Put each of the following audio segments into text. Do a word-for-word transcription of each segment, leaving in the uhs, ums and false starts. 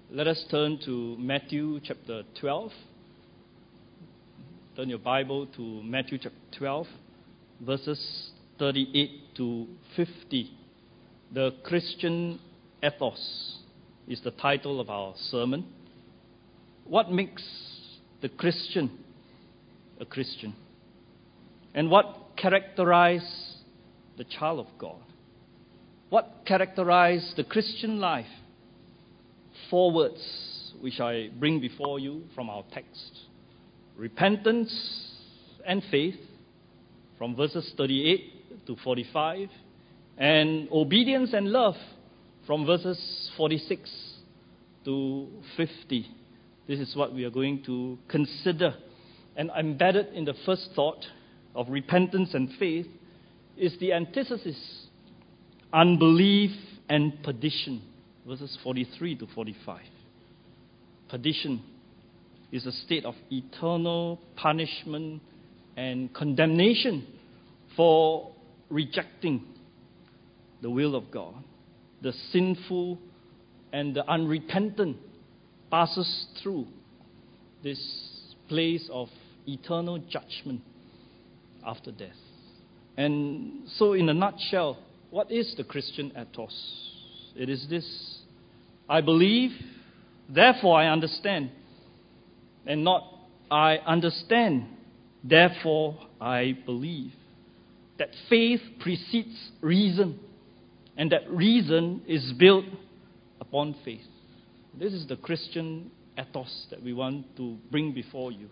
Let us turn to Matthew chapter twelve. Turn your Bible to Matthew chapter twelve, verses thirty-eight to fifty. The Christian ethos is the title of our sermon. What makes the Christian a Christian? And what characterizes the child of God? What characterizes the Christian life? Four words which I bring before you from our text. Repentance and faith, from verses thirty-eight to forty-five, and obedience and love, from verses forty-six to fifty. This is what we are going to consider. And embedded in the first thought of repentance and faith is the antithesis, unbelief and perdition, verses forty-three to forty-five. Perdition is a state of eternal punishment and condemnation for rejecting the will of God. The sinful and the unrepentant passes through this place of eternal judgment after death. And so, in a nutshell, what is the Christian ethos? It is this: I believe, therefore I understand, and not I understand, therefore I believe. That faith precedes reason, and that reason is built upon faith. This is the Christian ethos that we want to bring before you.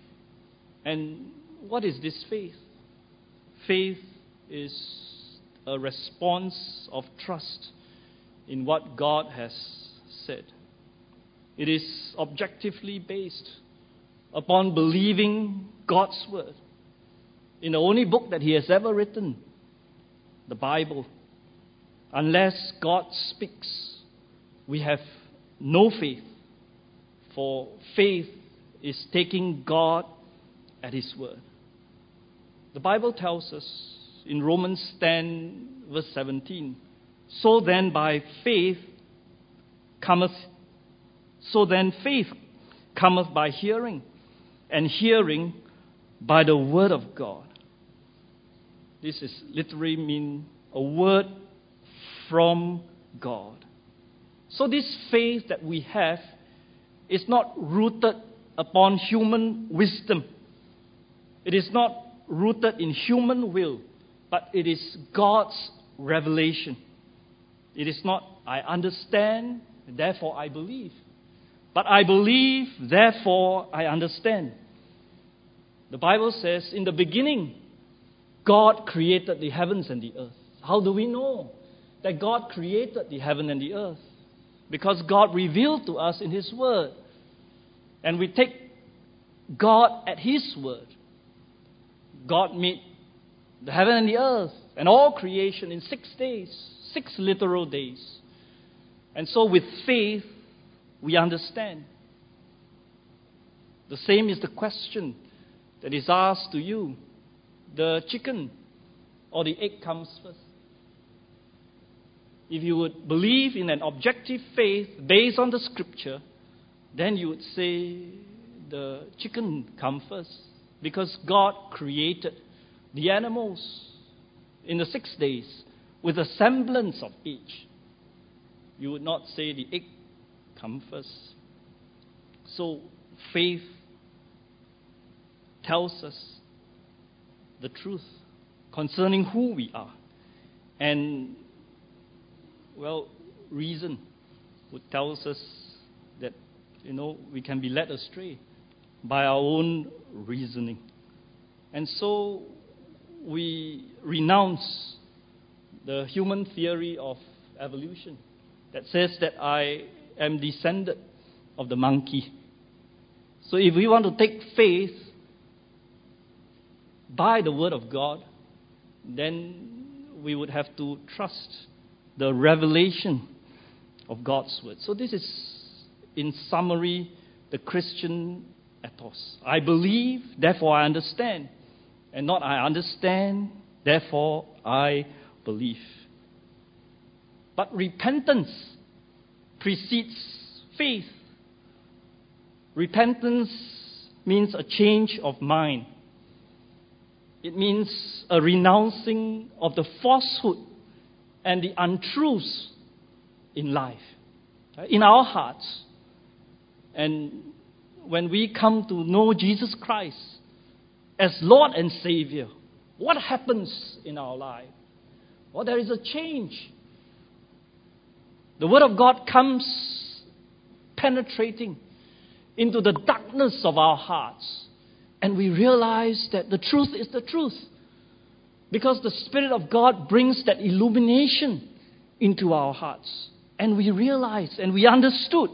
And what is this faith? Faith is a response of trust in what God has said. It is objectively based upon believing God's word in the only book that He has ever written, the Bible. Unless God speaks, we have no faith, for faith is taking God at His word. The Bible tells us in Romans ten, verse seventeen, So then by faith cometh, so then faith cometh by hearing, and hearing by the word of God. This is literally mean a word from God. So this faith that we have is not rooted upon human wisdom. It is not rooted in human will, but it is God's revelation. It is not, I understand, therefore I believe. But I believe, therefore I understand. The Bible says, in the beginning, God created the heavens and the earth. How do we know that God created the heaven and the earth? Because God revealed to us in His word. And we take God at His word. God made the heaven and the earth and all creation in six days, six literal days. And so with faith, we understand. The same is the question that is asked to you. The chicken or the egg comes first? If you would believe in an objective faith based on the scripture, then you would say the chicken comes first. Because God created the animals in the six days with a semblance of each. You would not say the egg comes first. So faith tells us the truth concerning who we are. And, well, reason would tell us that, you know, we can be led astray by our own reasoning. And so we renounce the human theory of evolution that says that I am descended of the monkey. So if we want to take faith by the word of God, then we would have to trust the revelation of God's word. So this is, in summary, the Christian ethos. I believe, therefore I understand. And not I understand, therefore I believe. But repentance precedes faith. Repentance means a change of mind. It means a renouncing of the falsehood and the untruths in life, in our hearts. And when we come to know Jesus Christ as Lord and Savior, what happens in our life? Well, there is a change. The Word of God comes penetrating into the darkness of our hearts, and we realize that the truth is the truth, because the Spirit of God brings that illumination into our hearts, and we realize and we understood.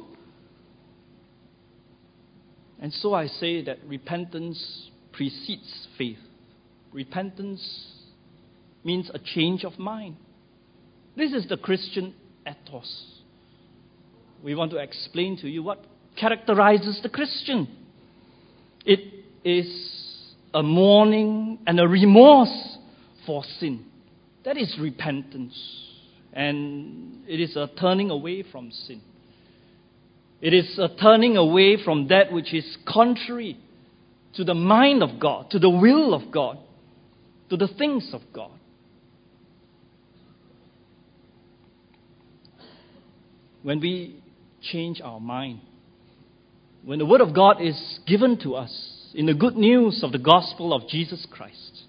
And so I say that repentance precedes faith. Repentance means a change of mind. This is the Christian ethos. We want to explain to you what characterizes the Christian. It is a mourning and a remorse for sin. That is repentance. And it is a turning away from sin. It is a turning away from that which is contrary to the mind of God, to the will of God, to the things of God. When we change our mind, when the Word of God is given to us in the good news of the gospel of Jesus Christ,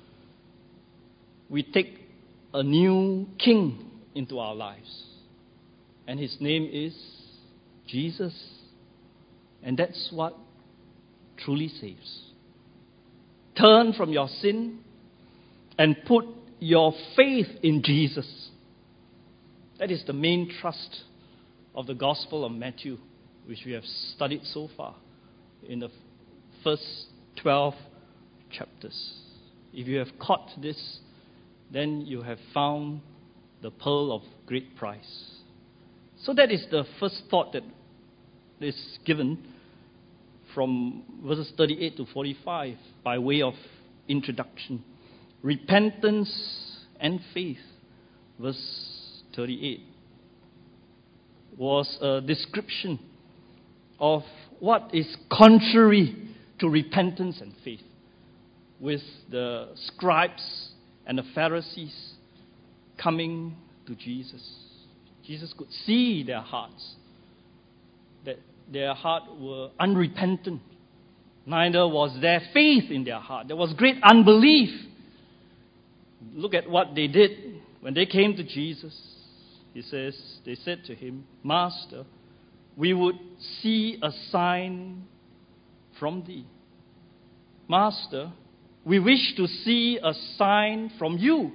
we take a new king into our lives. And his name is Jesus. And that's what truly saves. Turn from your sin and put your faith in Jesus. That is the main thrust of the Gospel of Matthew, which we have studied so far in the first twelve chapters. If you have caught this, then you have found the pearl of great price. So that is the first thought that is given from verses thirty-eight to forty-five by way of introduction. Repentance and faith. Verse thirty-eight was a description of what is contrary to repentance and faith, with the scribes and the Pharisees coming to Jesus. Jesus could see their hearts, that their heart were unrepentant. Neither was there faith in their heart. There was great unbelief. Look at what they did when they came to Jesus. He says, they said to him, Master, we would see a sign from thee. Master, we wish to see a sign from you.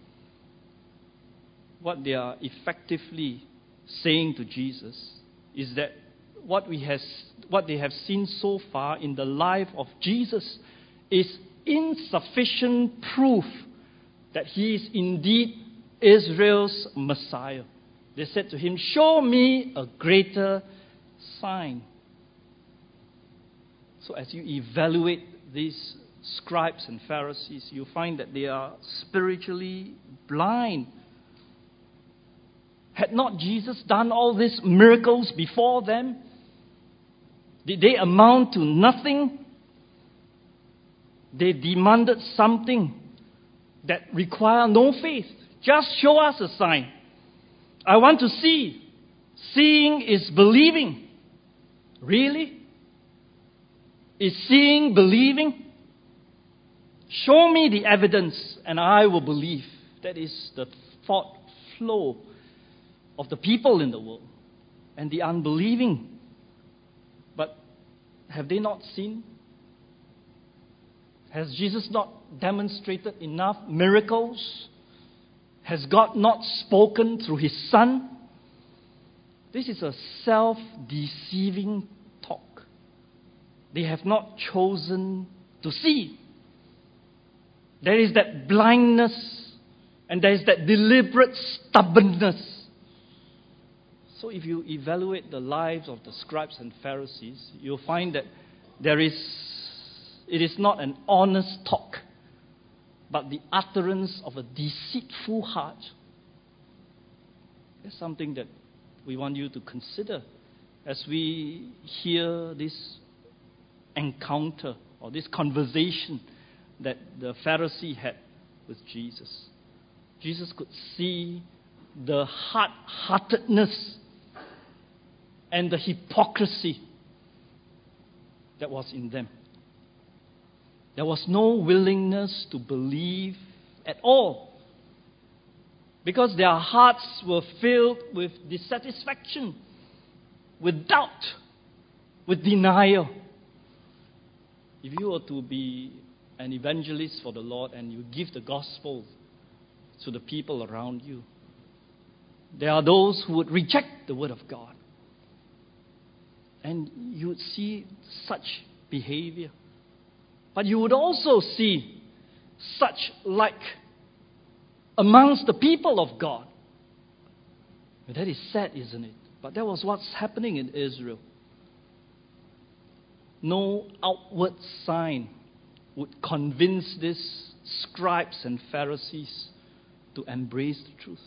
What they are effectively saying to Jesus is that what we has, what they have seen so far in the life of Jesus is insufficient proof that he is indeed Israel's Messiah. They said to him, show me a greater sign. So as you evaluate these scribes and Pharisees, you find that they are spiritually blind. Had not Jesus done all these miracles before them? Did they amount to nothing? They demanded something that required no faith. Just show us a sign. I want to see. Seeing is believing. Really? Is seeing believing? Show me the evidence and I will believe. That is the thought flow of the people in the world and the unbelieving. But have they not seen? Has Jesus not demonstrated enough miracles? Has God not spoken through His Son? This is a self-deceiving talk. They have not chosen to see. There is that blindness and there is that deliberate stubbornness. So if you evaluate the lives of the scribes and Pharisees, you'll find that there is, it is not an honest talk, but the utterance of a deceitful heart. That's something that we want you to consider as we hear this encounter or this conversation that the Pharisee had with Jesus. Jesus could see the hard-heartedness and the hypocrisy that was in them. There was no willingness to believe at all, because their hearts were filled with dissatisfaction, with doubt, with denial. If you were to be an evangelist for the Lord and you give the gospel to the people around you, there are those who would reject the word of God. And you would see such behavior. But you would also see such like amongst the people of God. That is sad, isn't it? But that was what's happening in Israel. No outward sign would convince these scribes and Pharisees to embrace the truth.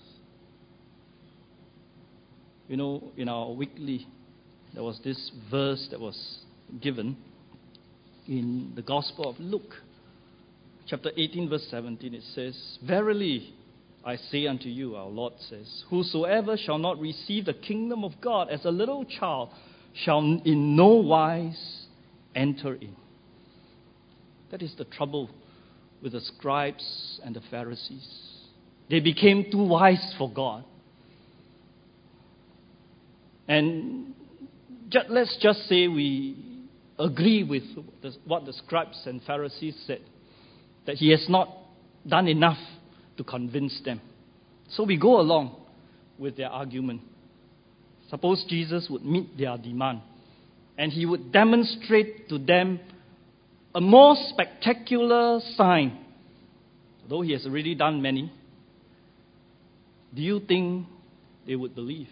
You know, in our weekly, there was this verse that was given in the Gospel of Luke, chapter eighteen, verse seventeen. It says, "Verily, I say unto you," our Lord says, "whosoever shall not receive the kingdom of God as a little child shall in no wise enter in." That is the trouble with the scribes and the Pharisees. They became too wise for God. And ju- let's just say we agree with the, what the scribes and Pharisees said, that he has not done enough to convince them. So we go along with their argument. Suppose Jesus would meet their demand and he would demonstrate to them a more spectacular sign, though he has already done many. Do you think they would believe?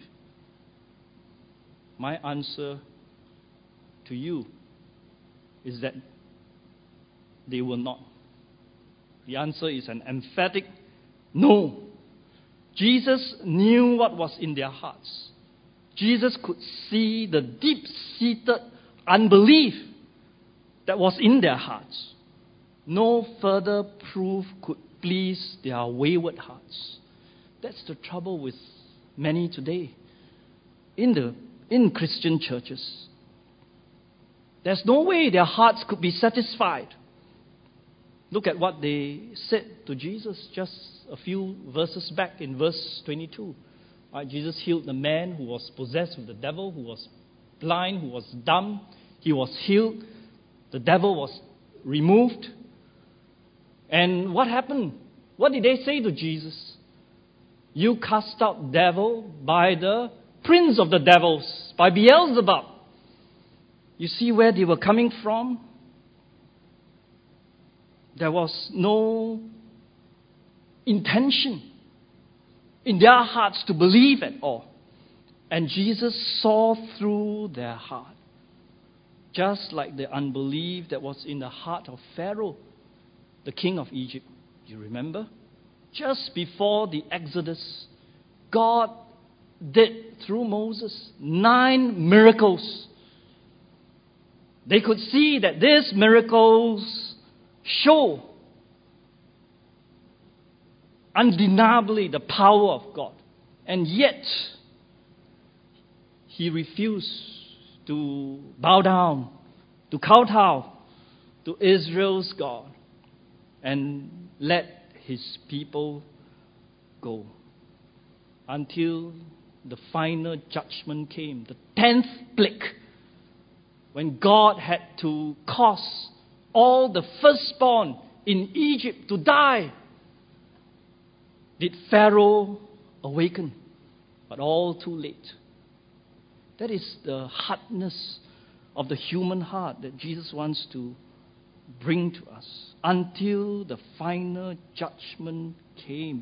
My answer to you is that they will not. The answer is an emphatic no. Jesus knew what was in their hearts. Jesus could see the deep-seated unbelief that was in their hearts. No further proof could please their wayward hearts. That's the trouble with many today in the in Christian churches. There's no way their hearts could be satisfied. Look at what they said to Jesus just a few verses back in verse twenty-two. Right, Jesus healed the man who was possessed with the devil, who was blind, who was dumb. He was healed. The devil was removed. And what happened? What did they say to Jesus? "You cast out devil by the prince of the devils, by Beelzebub." You see where they were coming from? There was no intention in their hearts to believe at all. And Jesus saw through their heart. Just like the unbelief that was in the heart of Pharaoh, the king of Egypt. You remember? Just before the Exodus, God did through Moses nine miracles. They could see that these miracles show undeniably the power of God. And yet, he refused to bow down, to kowtow to Israel's God and let his people go. Until the final judgment came, the tenth plague, when God had to cause all the firstborn in Egypt to die. Did Pharaoh awaken? But all too late. That is the hardness of the human heart that Jesus wants to bring to us. Until the final judgment came,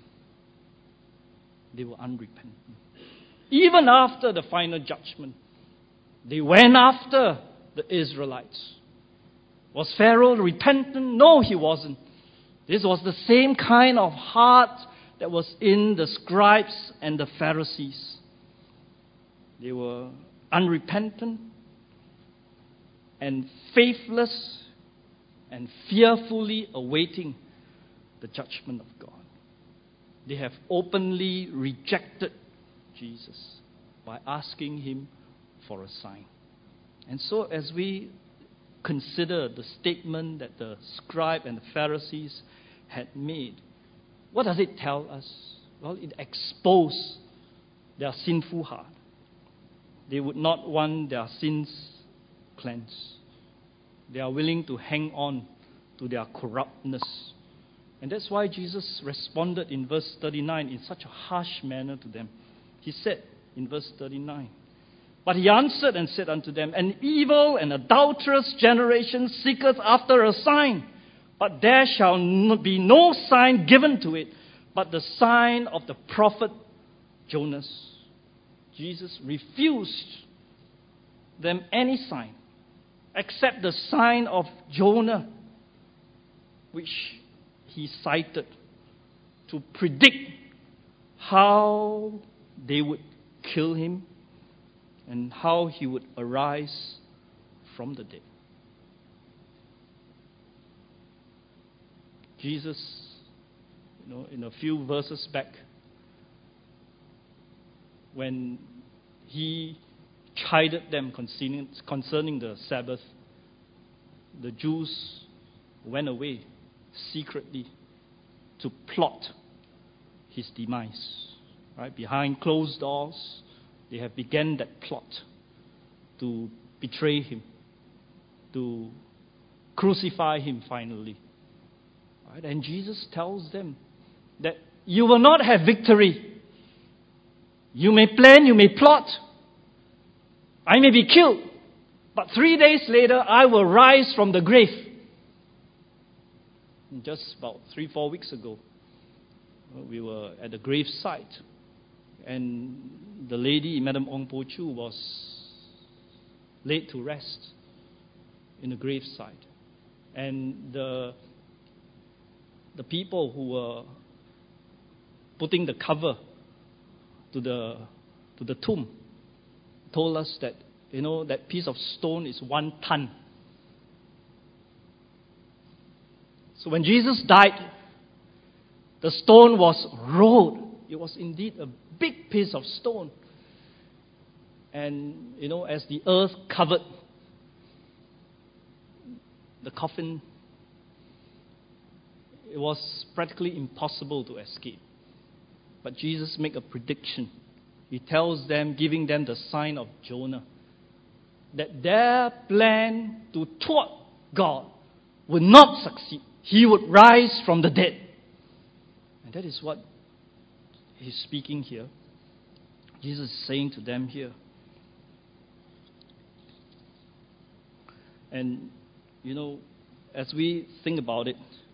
they were unrepentant. Even after the final judgment, they went after the Israelites. Was Pharaoh repentant? No, he wasn't. This was the same kind of heart that was in the scribes and the Pharisees. They were unrepentant, and faithless, and fearfully awaiting the judgment of God. They have openly rejected Jesus by asking him for a sign. And so as we consider the statement that the scribe and the Pharisees had made, what does it tell us? Well, it exposed their sinful heart. They would not want their sins cleansed. They are willing to hang on to their corruptness. And that's why Jesus responded in verse thirty-nine in such a harsh manner to them. He said in verse thirty-nine, "But he answered and said unto them, An evil and adulterous generation seeketh after a sign, but there shall be no sign given to it, but the sign of the prophet Jonas." Jesus refused them any sign except the sign of Jonah, which he cited to predict how they would kill him and how he would arise from the dead. Jesus, you know, in a few verses back, when he chided them concerning, concerning the Sabbath, the Jews went away secretly to plot his demise. Right? Behind closed doors, they have begun that plot to betray him, to crucify him finally. Right? And Jesus tells them that you will not have victory. You may plan, you may plot. I may be killed, but three days later I will rise from the grave. Just about three, four weeks ago, we were at the grave site, and the lady, Madam Ong Po Chu, was laid to rest in the grave site. And the, the people who were putting the cover to the, to the tomb told us that, you know, that piece of stone is one ton. So when Jesus died, the stone was rolled. It was indeed a big piece of stone. And, you know, as the earth covered the coffin, it was practically impossible to escape. But Jesus made a prediction. He tells them, giving them the sign of Jonah, that their plan to thwart God would not succeed. He would rise from the dead. And that is what he's speaking here. Jesus is saying to them here. And, you know, as we think about it,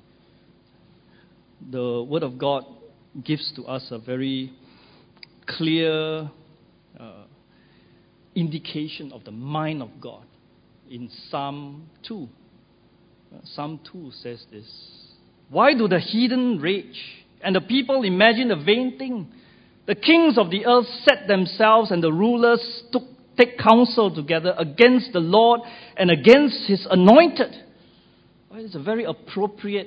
the Word of God gives to us a very clear uh, indication of the mind of God in Psalm two. Uh, Psalm two says this: "Why do the heathen rage, and the people imagine a vain thing? The kings of the earth set themselves, and the rulers took, take counsel together against the Lord and against his anointed." Well, it's a very appropriate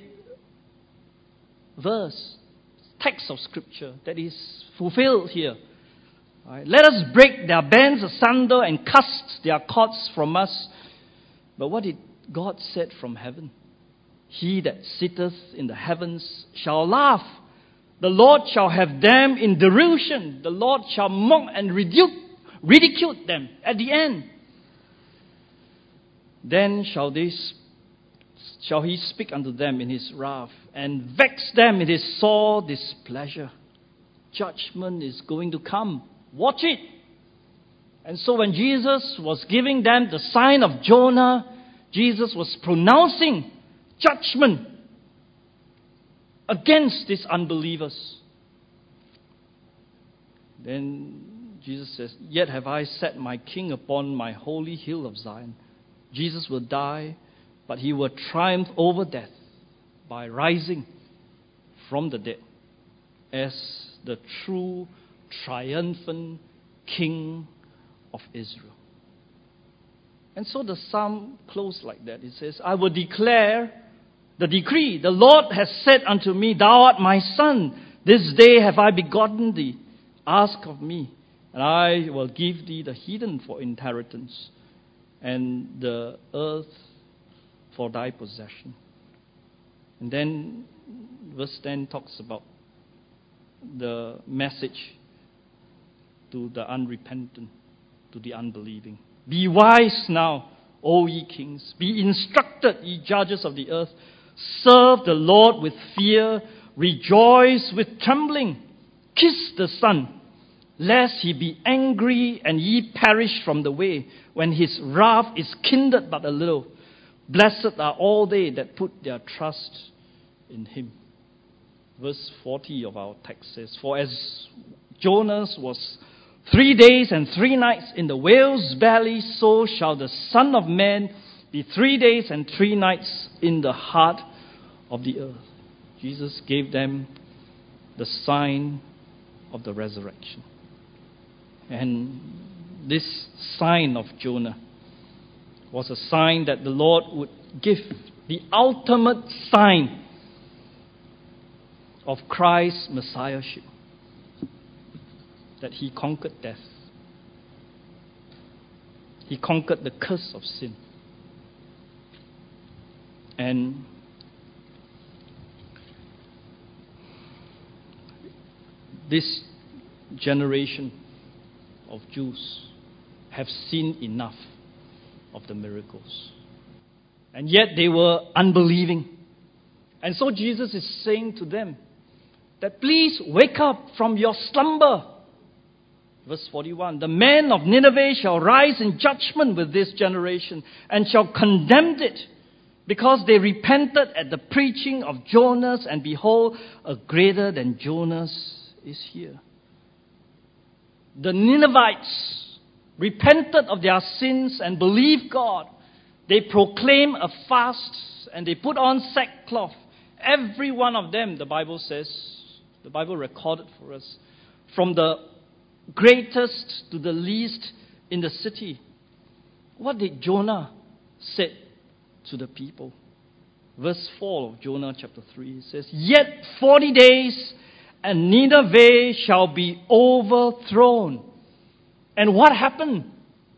verse, text of Scripture that is fulfilled here. Right. Let us break their bands asunder and cast their cords from us. But what did God said from heaven? "He that sitteth in the heavens shall laugh. The Lord shall have them in derision. The Lord shall mock and reduke, ridicule them at the end. Then shall they shall he speak unto them in his wrath, and vex them in his sore displeasure." Judgment is going to come. Watch it. And so when Jesus was giving them the sign of Jonah, Jesus was pronouncing judgment against these unbelievers. Then Jesus says, "Yet have I set my king upon my holy hill of Zion." Jesus will die, but he will triumph over death by rising from the dead as the true triumphant King of Israel. And so the psalm closed like that. It says, I will declare the decree. The Lord has said unto me, Thou art my son. This day have I begotten thee. Ask of me, and I will give thee the heathen for inheritance, and the earth for thy possession. And then verse ten talks about the message to the unrepentant, to the unbelieving. Be wise now, O ye kings. Be instructed, ye judges of the earth. Serve the Lord with fear. Rejoice with trembling. Kiss the Son, lest he be angry and ye perish from the way, when his wrath is kindled but a little. Blessed are all they that put their trust in him. Verse forty of our text says, For as Jonas was three days and three nights in the whale's belly, so shall the Son of Man be three days and three nights in the heart of the earth. Jesus gave them the sign of the resurrection. And this sign of Jonah was a sign that the Lord would give, the ultimate sign of Christ's messiahship, that he conquered death. He conquered the curse of sin. And this generation of Jews have seen enough of the miracles. And yet they were unbelieving. And so Jesus is saying to them that please wake up from your slumber. Verse forty-one, the men of Nineveh shall rise in judgment with this generation and shall condemn it, because they repented at the preaching of Jonas, and behold, a greater than Jonas is here. The Ninevites repented of their sins and believed God. They proclaim a fast and they put on sackcloth. Every one of them, the Bible says, the Bible recorded for us, from the greatest to the least in the city. What did Jonah say to the people? Verse four of Jonah chapter three says, Yet forty days and Nineveh shall be overthrown. And what happened?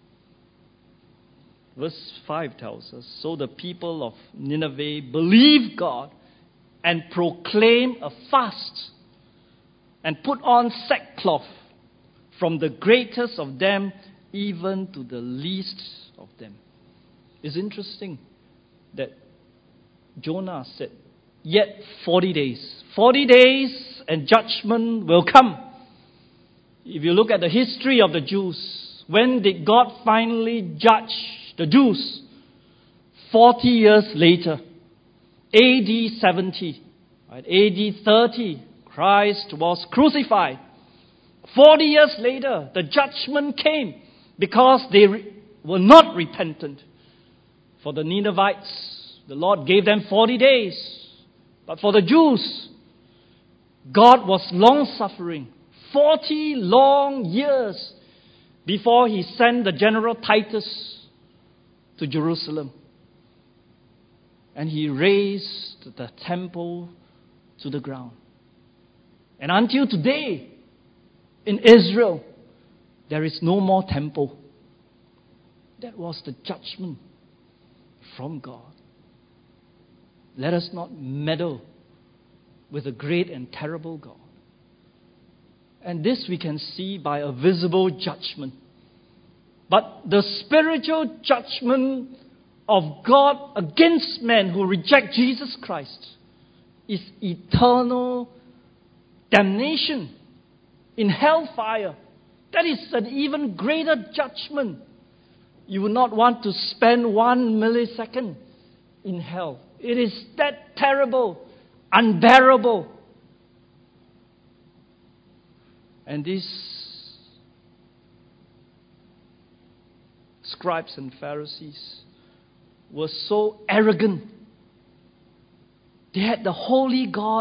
Verse five tells us, So the people of Nineveh believed God and proclaimed a fast and put on sackcloth, from the greatest of them even to the least of them. It's interesting that Jonah said, Yet forty days. Forty days and judgment will come. If you look at the history of the Jews, when did God finally judge the Jews? Forty years later, A D seventy, right? A D thirty, Christ was crucified. Forty years later, the judgment came because they re- were not repentant. For the Ninevites, the Lord gave them forty days. But for the Jews, God was long-suffering. Forty long years before He sent the general Titus to Jerusalem. And He razed the temple to the ground. And until today, in Israel, there is no more temple. That was the judgment from God. Let us not meddle with a great and terrible God. And this we can see by a visible judgment. But the spiritual judgment of God against men who reject Jesus Christ is eternal damnation in hellfire. That is an even greater judgment. You would not want to spend one millisecond in hell. It is that terrible, unbearable. And these scribes and Pharisees were so arrogant. They had the holy God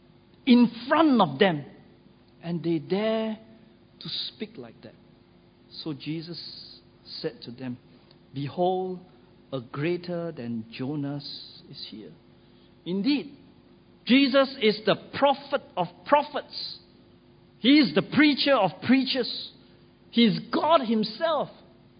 in front of them, and they dare to speak like that. So Jesus said to them, "Behold, a greater than Jonas is here." Indeed, Jesus is the prophet of prophets. He is the preacher of preachers. He is God himself.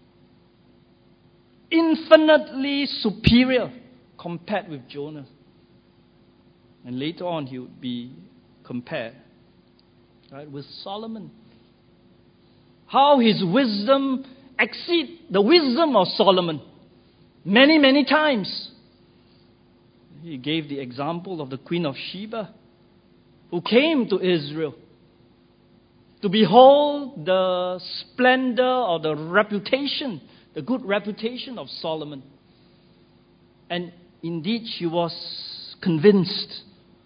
Infinitely superior compared with Jonah. And later on he would be compared, right, with Solomon. How his wisdom exceeds the wisdom of Solomon many, many times. He gave the example of the Queen of Sheba, who came to Israel to behold the splendor or the reputation, the good reputation of Solomon. And indeed she was convinced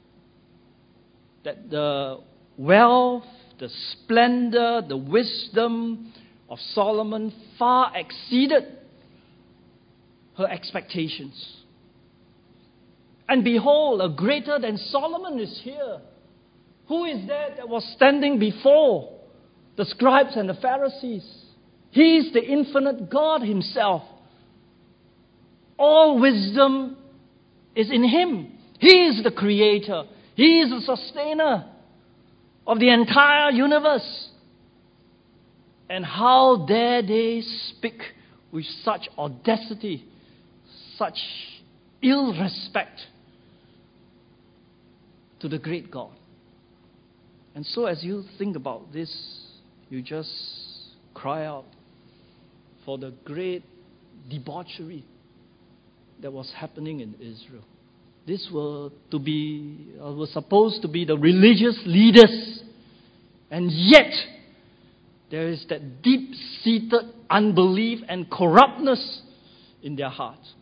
that the wealth, the splendor, the wisdom of Solomon far exceeded her expectations. And behold, a greater than Solomon is here. Who is that that was standing before the scribes and the Pharisees? He is the infinite God himself. All wisdom is in him. He is the creator. He is the sustainer of the entire universe. And how dare they speak with such audacity, such ill respect to the great God? And so as you think about this, you just cry out for the great debauchery that was happening in Israel. This were to be, uh, was supposed to be the religious leaders, and yet there is that deep-seated unbelief and corruptness in their hearts.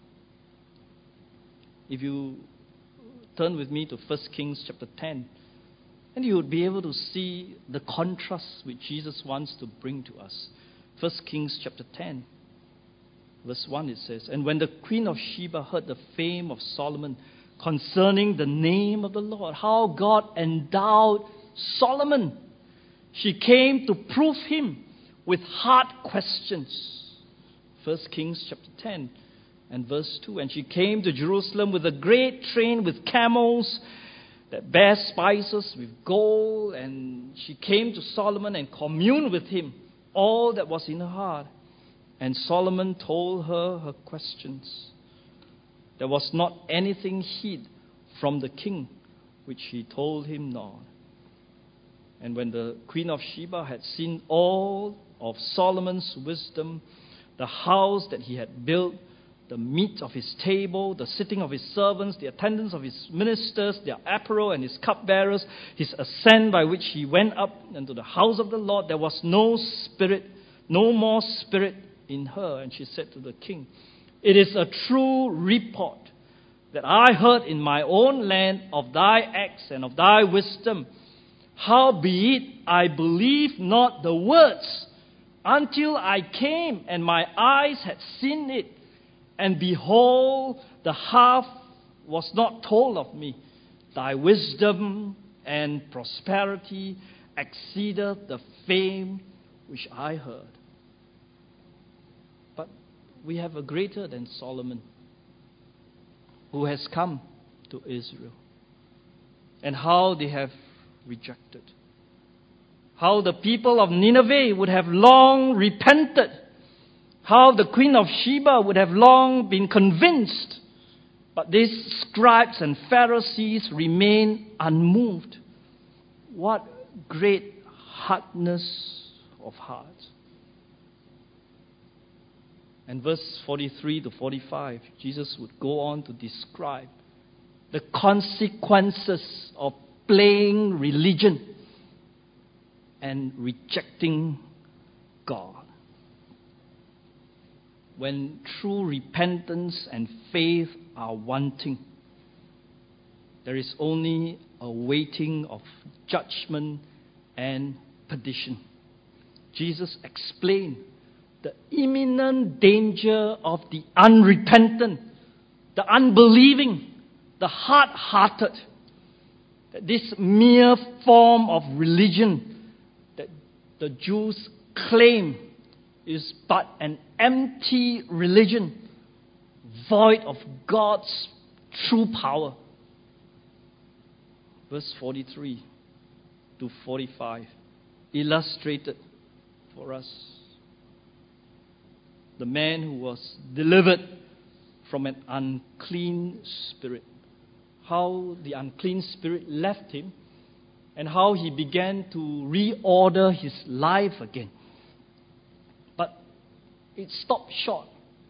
If you turn with me to First Kings chapter ten, and you would be able to see the contrast which Jesus wants to bring to us. First Kings chapter ten, verse one, it says, "And when the queen of Sheba heard the fame of Solomon concerning the name of the Lord, how God endowed Solomon, she came to prove him with hard questions." First Kings chapter ten and verse two, "And she came to Jerusalem with a great train with camels that bear spices with gold, and she came to Solomon and communed with him all that was in her heart. And Solomon told her her questions. There was not anything hid from the king which he told him not. And when the queen of Sheba had seen all of Solomon's wisdom, the house that he had built, the meat of his table, the sitting of his servants, the attendance of his ministers, their apparel and his cupbearers, his ascent by which he went up into the house of the Lord, there was no spirit, no more spirit in her. And she said to the king, "It is a true report that I heard in my own land of thy acts and of thy wisdom. Howbeit I believed not the words until I came and my eyes had seen it. And behold, the half was not told of me. Thy wisdom and prosperity exceeded the fame which I heard." But we have a greater than Solomon who has come to Israel. And how they have rejected. How the people of Nineveh would have long repented. How the queen of Sheba would have long been convinced. But these scribes and Pharisees remain unmoved. What great hardness of heart. And verse forty-three to forty-five, Jesus would go on to describe the consequences of playing religion and rejecting God. When true repentance and faith are wanting, there is only a waiting of judgment and perdition. Jesus explained the imminent danger of the unrepentant, the unbelieving, the hard-hearted, that this mere form of religion that the Jews claim is but an empty religion, void of God's true power. Verse forty-three to forty-five illustrated for us the man who was delivered from an unclean spirit. How the unclean spirit left him and how he began to reorder his life again. But it stopped short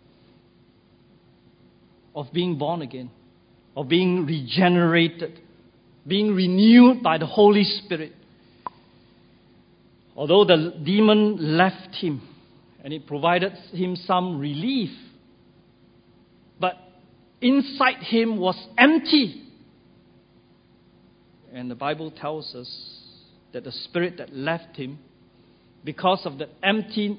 of being born again, of being regenerated, being renewed by the Holy Spirit. Although the demon left him and it provided him some relief, but inside him was empty. And the Bible tells us that the spirit that left him, because of the empty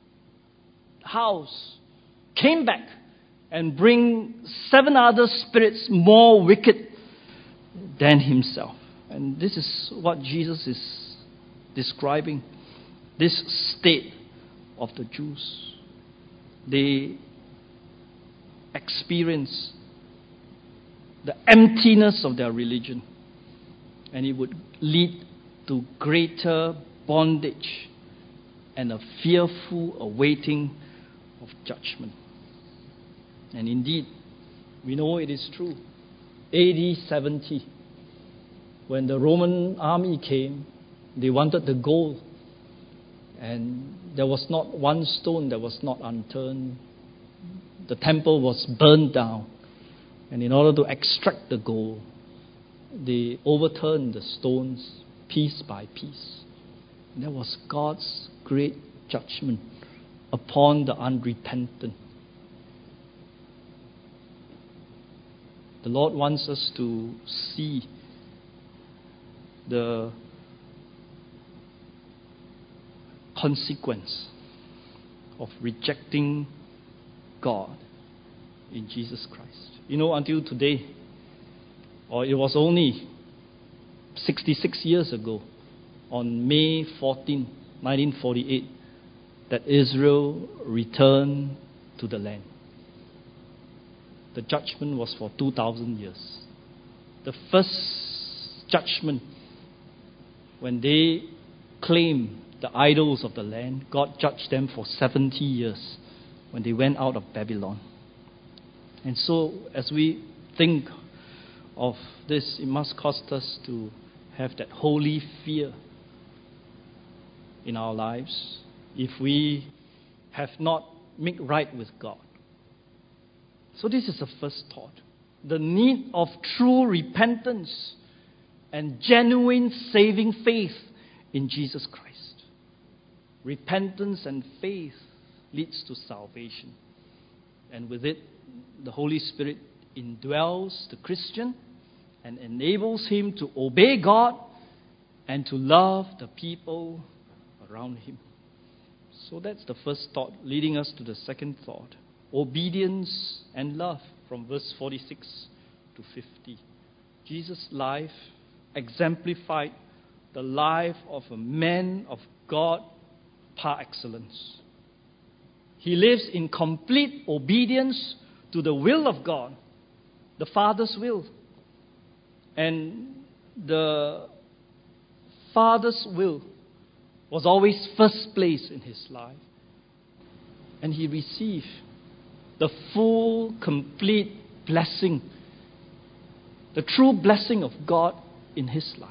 house, came back and bring seven other spirits more wicked than himself. And this is what Jesus is describing, this state of the Jews. They experience the emptiness of their religion, and it would lead to greater bondage and a fearful awaiting of judgment. And indeed, we know it is true. A D seventy, when the Roman army came, they wanted the gold, and there was not one stone that was not unturned. The temple was burned down, and in order to extract the gold, they overturned the stones piece by piece. And that was God's great judgment upon the unrepentant. The Lord wants us to see the consequence of rejecting God in Jesus Christ. You know, until today, or it was only sixty-six years ago, on May fourteenth, nineteen forty-eight, that Israel returned to the land. The judgment was for two thousand years. The first judgment, when they claimed the idols of the land, God judged them for seventy years when they went out of Babylon. And so, as we think of this, it must cause us to have that holy fear in our lives if we have not made right with God. So this is the first thought. The need of true repentance and genuine saving faith in Jesus Christ. Repentance and faith leads to salvation. And with it, the Holy Spirit indwells the Christian and enables him to obey God and to love the people around him. So that's the first thought, leading us to the second thought. Obedience and love, from verse forty-six to fifty. Jesus' life exemplified the life of a man of God par excellence. He lives in complete obedience to the will of God, the Father's will. And the Father's will was always first place in his life. And he received the full, complete blessing, the true blessing of God in his life.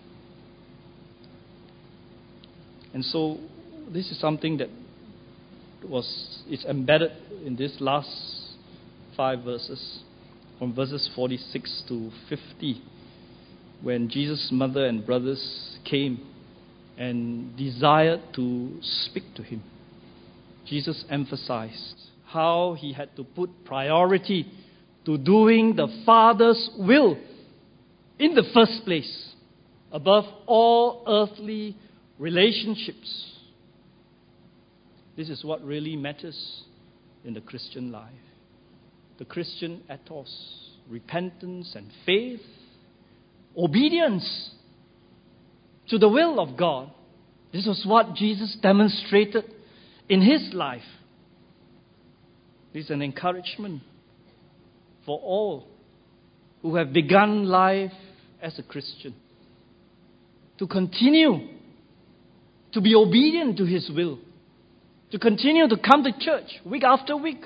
And so this is something that was is embedded in this last five verses, from verses forty-six to fifty, when Jesus' mother and brothers came and desired to speak to him. Jesus emphasized how he had to put priority to doing the Father's will in the first place, above all earthly relationships. This is what really matters in the Christian life. The Christian ethos, repentance and faith, obedience to the will of God. This was what Jesus demonstrated in his life. This is an encouragement for all who have begun life as a Christian to continue to be obedient to his will, to continue to come to church week after week.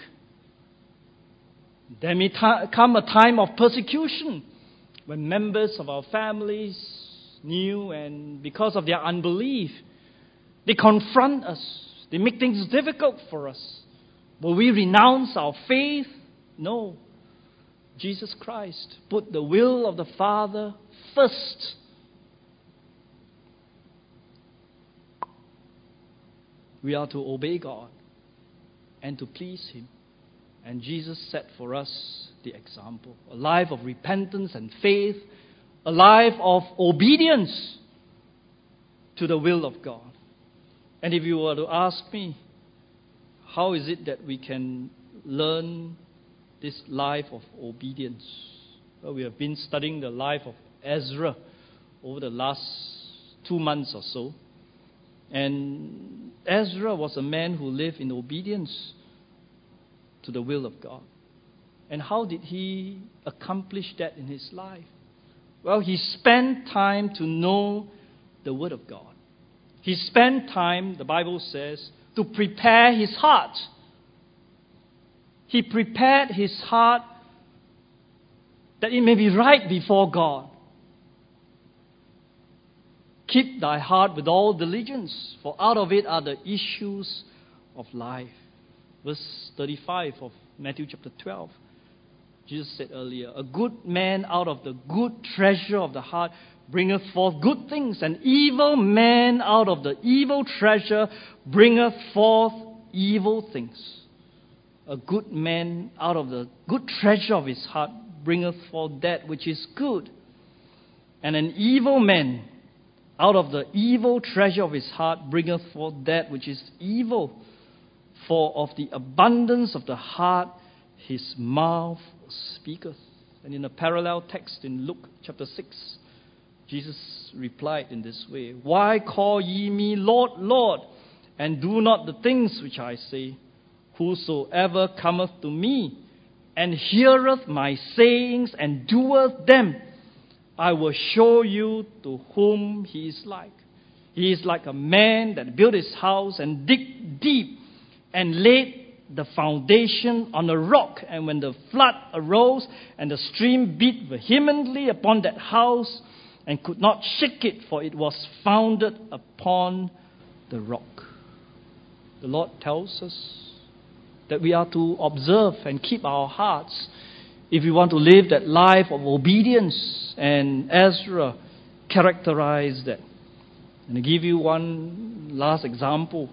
There may ta- come a time of persecution when members of our families knew, and because of their unbelief, they confront us. They make things difficult for us. Will we renounce our faith? No. Jesus Christ put the will of the Father first. We are to obey God and to please him. And Jesus set for us the example. A life of repentance and faith. A life of obedience to the will of God. And if you were to ask me, how is it that we can learn this life of obedience? Well, we have been studying the life of Ezra over the last two months or so. And Ezra was a man who lived in obedience to the will of God. And how did he accomplish that in his life? Well, he spent time to know the Word of God. He spent time, the Bible says, to prepare his heart. He prepared his heart that it may be right before God. Keep thy heart with all diligence, for out of it are the issues of life. Verse thirty-five of Matthew chapter twelve. Jesus said earlier, a good man out of the good treasure of the heart bringeth forth good things. An evil man out of the evil treasure bringeth forth evil things. A good man out of the good treasure of his heart bringeth forth that which is good. And an evil man out of the evil treasure of his heart bringeth forth that which is evil. For of the abundance of the heart his mouth speaketh. And in a parallel text in Luke chapter six, Jesus replied in this way, why call ye me Lord, Lord, and do not the things which I say? Whosoever cometh to me and heareth my sayings and doeth them, I will show you to whom he is like. He is like a man that built his house and digged deep and laid the foundation on a rock. And when the flood arose and the stream beat vehemently upon that house and could not shake it, for it was founded upon the rock. The Lord tells us that we are to observe and keep our hearts if we want to live that life of obedience. And Ezra characterized that. And I give you one last example.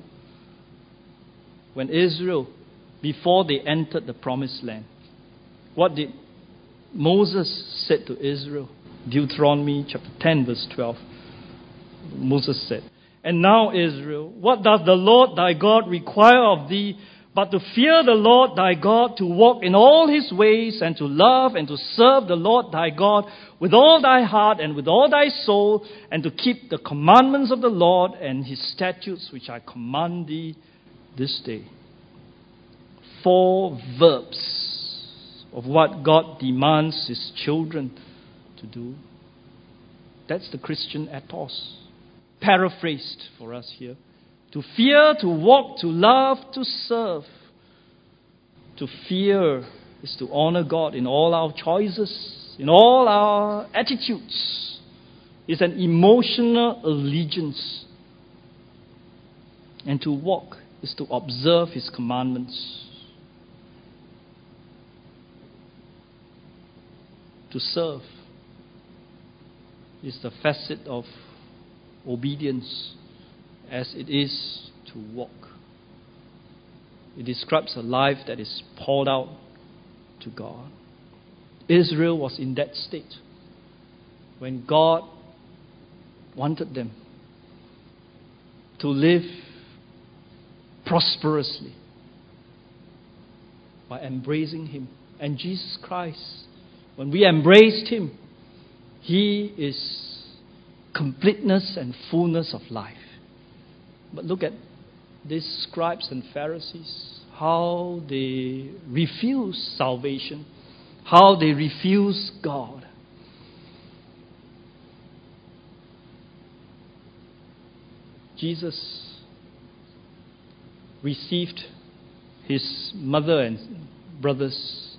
When Israel, before they entered the promised land, what did Moses said to Israel? Deuteronomy chapter ten verse twelve. Moses said, and now Israel, what does the Lord thy God require of thee but to fear the Lord thy God, to walk in all his ways, and to love and to serve the Lord thy God with all thy heart and with all thy soul, and to keep the commandments of the Lord and his statutes which I command thee this day. Four verbs of what God demands his children to do. That's the Christian ethos. Paraphrased for us here. To fear, to walk, to love, to serve. To fear is to honor God in all our choices, in all our attitudes. It's an emotional allegiance. And to walk is to observe his commandments. To serve is the facet of obedience as it is to walk. It describes a life that is poured out to God. Israel was in that state when God wanted them to live prosperously by embracing him. And Jesus Christ, when we embraced him, he is completeness and fullness of life. But look at these scribes and Pharisees, how they refuse salvation, how they refuse God. Jesus received his mother and brothers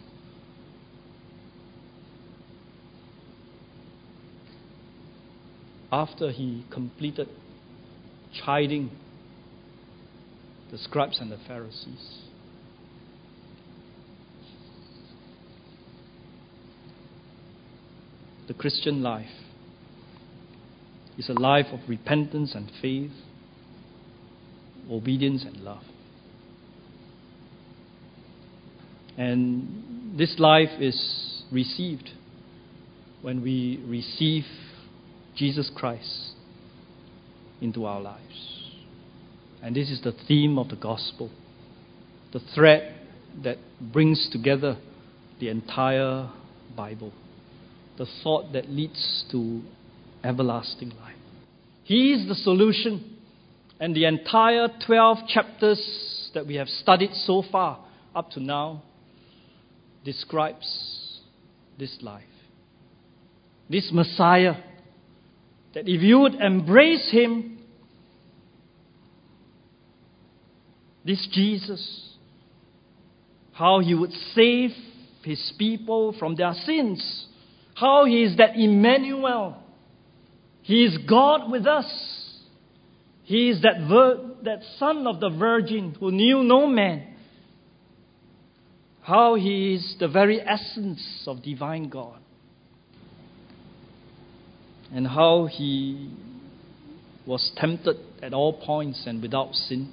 after he completed chiding the scribes and the Pharisees. The Christian life is a life of repentance and faith, obedience and love. And this life is received when we receive Jesus Christ into our lives. And this is the theme of the gospel, the thread that brings together the entire Bible, the thought that leads to everlasting life. He is the solution, and the entire twelve chapters that we have studied so far up to now describes this life. This Messiah, that if you would embrace him, this Jesus, how he would save his people from their sins, how he is that Emmanuel. He is God with us. He is that vir- that Son of the Virgin who knew no man. How he is the very essence of divine God. And how he was tempted at all points and without sin.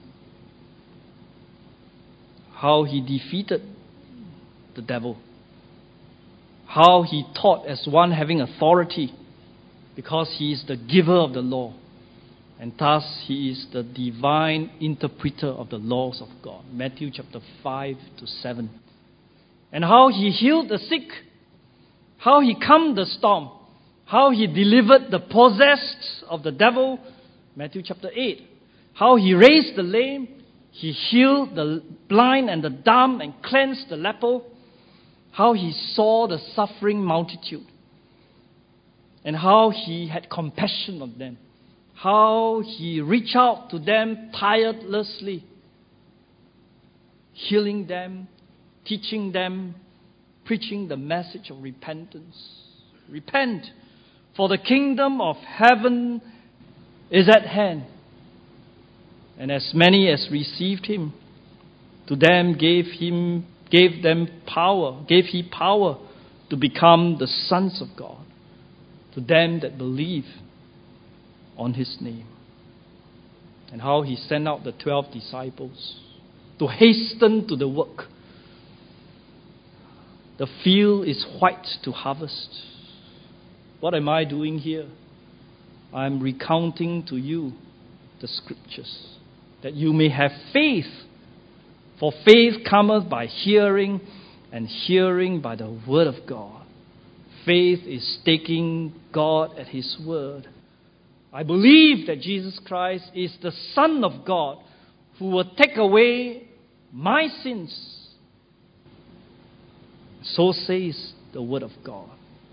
How he defeated the devil. How he taught as one having authority, because he is the giver of the law, and thus he is the divine interpreter of the laws of God. Matthew chapter five to seven. And how he healed the sick, how he calmed the storm, how he delivered the possessed of the devil. Matthew chapter eight. How he raised the lame, he healed the blind and the dumb and cleansed the leper. How he saw the suffering multitude, and how he had compassion on them, how he reached out to them tirelessly, healing them, teaching them, preaching the message of repentance. Repent, for the kingdom of heaven is at hand. And as many as received him, to them gave him gave them power, gave he power to become the sons of God, to them that believe on his name. And how he sent out the twelve disciples to hasten to the work. The field is white to harvest. What am I doing here? I am recounting to you the scriptures, that you may have faith. For faith cometh by hearing, and hearing by the word of God. Faith is taking God at his word. I believe that Jesus Christ is the Son of God, who will take away my sins. So says the word of God.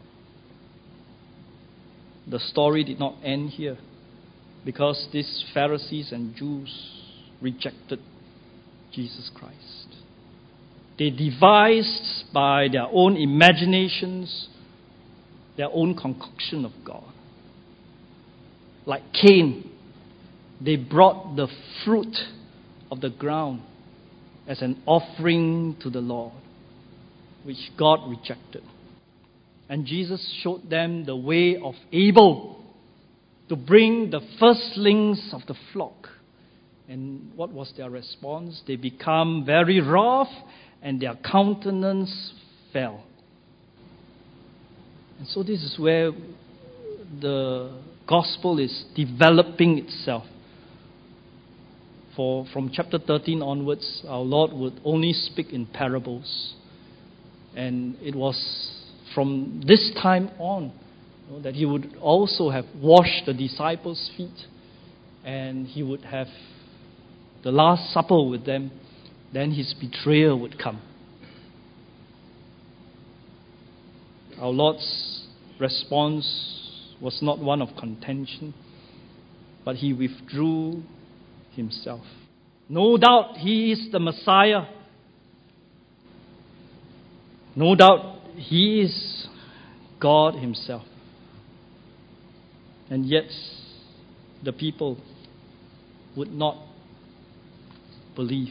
The story did not end here, because these Pharisees and Jews rejected Jesus Christ. They devised by their own imaginations their own concoction of God. Like Cain, they brought the fruit of the ground as an offering to the Lord, which God rejected. And Jesus showed them the way of Abel to bring the firstlings of the flock. And what was their response? They become very wroth, and their countenance fell. And so this is where the gospel is developing itself. For from chapter thirteen onwards, our Lord would only speak in parables. And it was from this time on, you know, that he would also have washed the disciples' feet, and he would have the Last Supper with them, then his betrayal would come. Our Lord's response was not one of contention, but he withdrew himself. No doubt he is the Messiah. No doubt he is God himself. And yet the people would not believe.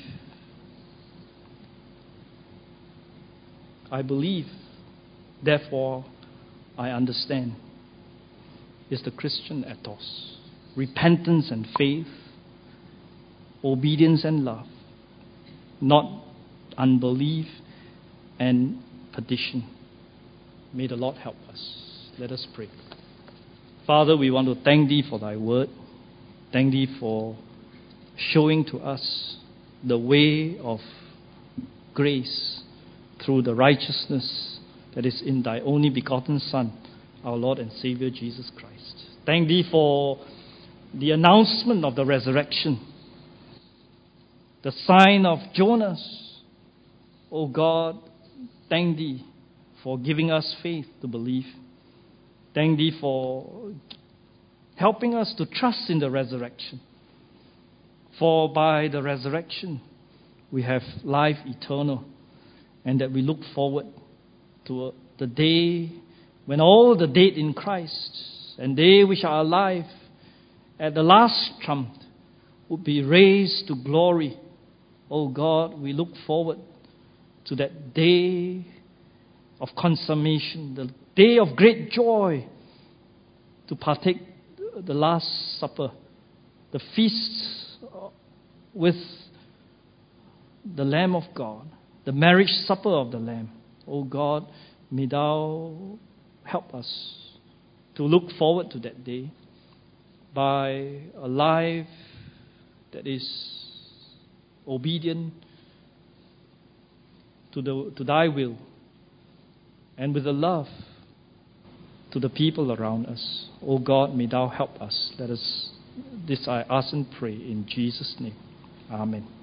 I believe, therefore I understand, is the Christian ethos. Repentance and faith, obedience and love, not unbelief and perdition. May the Lord help us. Let us pray. Father, we want to thank Thee for Thy word. Thank Thee for showing to us the way of grace through the righteousness that is in Thy only begotten Son, our Lord and Savior Jesus Christ. Thank Thee for the announcement of the resurrection, the sign of Jonas. O God, thank Thee for giving us faith to believe. Thank Thee for helping us to trust in the resurrection. For by the resurrection, we have life eternal, and that we look forward to the day when all the dead in Christ and they which are alive at the last trump would be raised to glory. Oh God, we look forward to that day of consummation, the day of great joy, to partake the Last Supper, the feast with the Lamb of God, the marriage supper of the Lamb. Oh God, may Thou help us to look forward to that day by a life that is obedient to the to Thy will, and with a love to the people around us. Oh God, may Thou help us. Let us, this I ask and pray in Jesus' name. Amen.